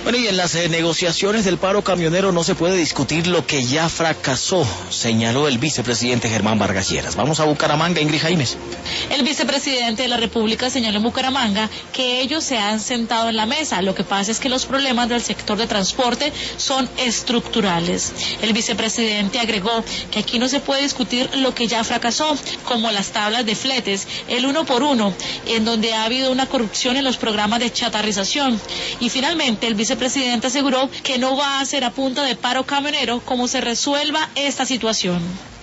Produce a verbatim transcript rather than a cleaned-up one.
Bueno, y en las eh, negociaciones del paro camionero no se puede discutir lo que ya fracasó, señaló el vicepresidente Germán Vargas Lleras. Vamos a Bucaramanga, Ingrid Jaimes. El vicepresidente de la República señaló en Bucaramanga que ellos se han sentado en la mesa. Lo que pasa es que los problemas del sector de transporte son estructurales. El vicepresidente agregó que aquí no se puede discutir lo que ya fracasó, como las tablas de fletes, el uno por uno, en donde ha habido una corrupción en los programas de chatarrización. Y finalmente el vicepresidente presidente aseguró que no va a ser a punta de paro camionero como se resuelva esta situación.